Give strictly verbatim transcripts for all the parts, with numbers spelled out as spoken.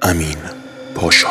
امین پاشا.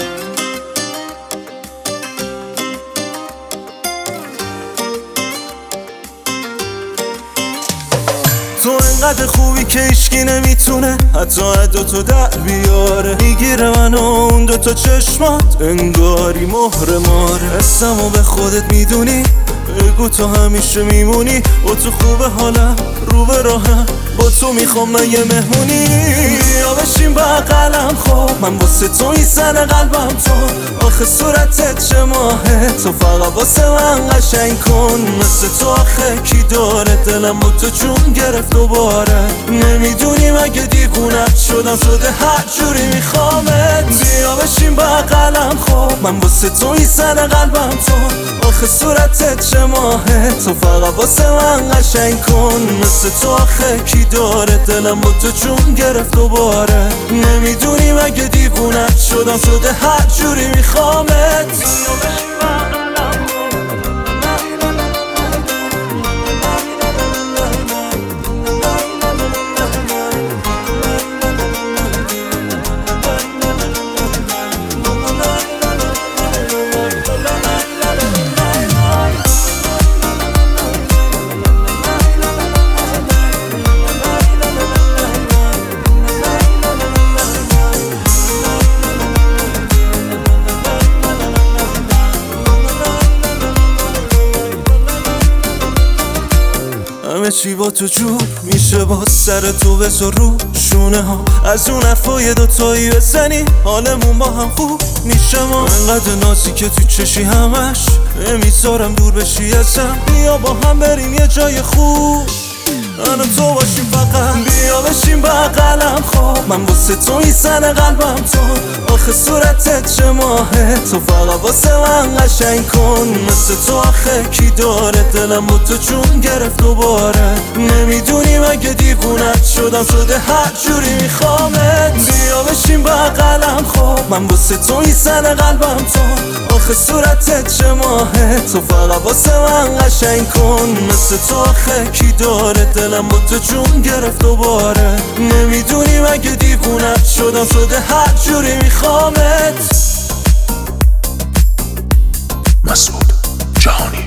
تو انقدر خوبی که هیچکی نمیتونه حتی عدو تو در بیاره. میگیره منو اون دوتا چشمات انگاری مهر ماره. حسمو به خودت میدونی، بگو تو همیشه میمونی. با تو خوبه حالم رو به راهم، با تو میخوام من یه مهمونی. بیا بشین بغلم خب، من واسه تو این زن قلبم تو. آخه صورتت چه ماهه، تو فقط واسه من قشنگ کن. مثل تو آخه کی داره، دلم با تو جون گرفت دوباره. نمیدونی مگه دیوونت شدم، شده هر جوری میخوامت. بیا بشین بغلم خب، من واسه تو این زن قلبم تو. آخه صورتت چه ماهه، تو فقط واسه من قشنگ کن. مثل تو آخه کی داره، دلم با تو جون گرفت دوباره. نمیدونی مگه دیوونت شدم، شده هر جوری میخوامت. همه چی با تو جور میشه، با سر تو بذار رو شونه ها. از اون حرفای دوتایی بزنی حالمون با هم خوب میشه. ما انقدر نازی که تو چشی همش نمیذارم دور بشی ازم. بیا با هم بریم یه جای خوب، من و تو باشیم فقط. بیا بشین بغلم خب، من واسه تو این زن قلبم تو. آخه صورتت چه ماهه، تو فقط واسه من قشنگ کن. مثل تو آخه کی داره، دلم با تو جون گرفت دوباره. نمیدونی مگه دیوونت شدم، شده هر جوری میخوامت. بیا بشین بغلم خب، من واسه تو این زن قلبم تو. آخه صورتت چه ماهه، تو فقط واسه من قشنگ کن. مثل تو آخه کی داره، دلم با تو جون گرفت دوباره. نمیدونی مگه دیوونت شدم، شده هر جوری میخوامت. مسعود جهانی.